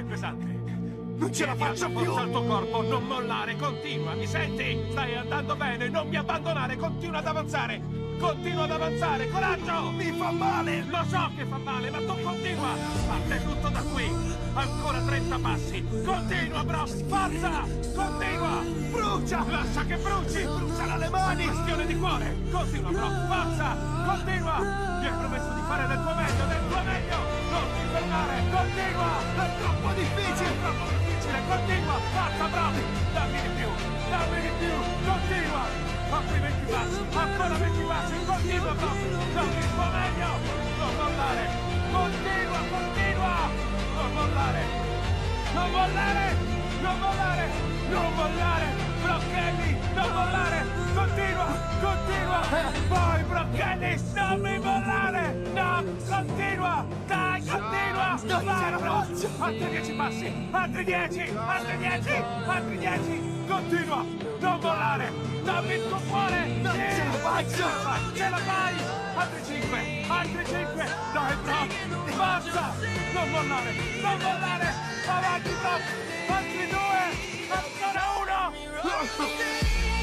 pesante. Non ce la faccio più! Forza al tuo corpo, non mollare, continua, mi senti? Stai andando bene, non mi abbandonare, continua ad avanzare! Continua ad avanzare, coraggio! Mi fa male! Lo so che fa male, ma tu continua! Parte tutto da qui! Ancora 30 passi! Continua, bro! Forza! Continua! Brucia! Lascia che bruci! Bruciano le mani! Questione di cuore! Continua, bro! Forza! Continua! Mi hai promesso di fare del tuo meglio, del tuo meglio! Non ti fermare! Continua! È troppo difficile! È troppo difficile! Continua! Forza, bro! Dammi di più! Dammi di più! Continua! Altri 20 passi! Ancora 20 passi! Continua, bro! Dammi il tuo meglio! Non mollare! Continua! Continua! Non mollare! Non mollare! Non mollare! Non mollare! Brocchelli! Non mollare! Continua! Continua! Poi Brocchelli! Non mi mollare! No! Continua! Dai! Continua! Vai! Altri 10 passi! Altri 10! Altri 10! Altri 10! Continua! Non mollare! Dammi il tuo cuore! Non ce la faccio! Ce la fai! Altri 5! Altri 5! Dai, bro! Basta! Non mollare! Non mollare! Avanti, bro! Altri 2! Ancora 1!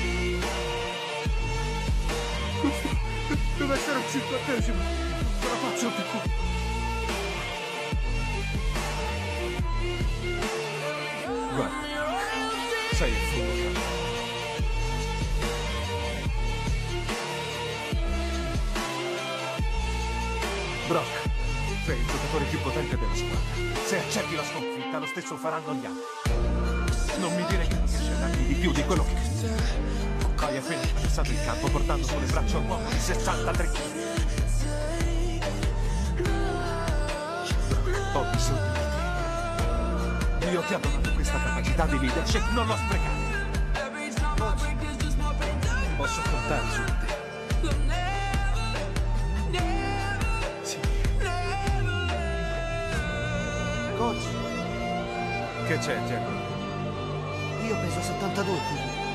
Deve essere il 50°! Non ce la faccio più! Guarda, sei il fulmine. Brock, sei il giocatore più potente della squadra. Se accetti la sconfitta, lo stesso faranno gli altri. Non mi dire che non riesci a darmi di più di quello che... Hai appena attraversato il campo portando sulle braccia un uomo di 63 kg. Ho bisogno di te. Dio ti ha donato questa capacità di leadership, non l'ho sprecata. Posso contare su di te. Sì. Coach, Che c'è, Jacob? io peso 72 kg.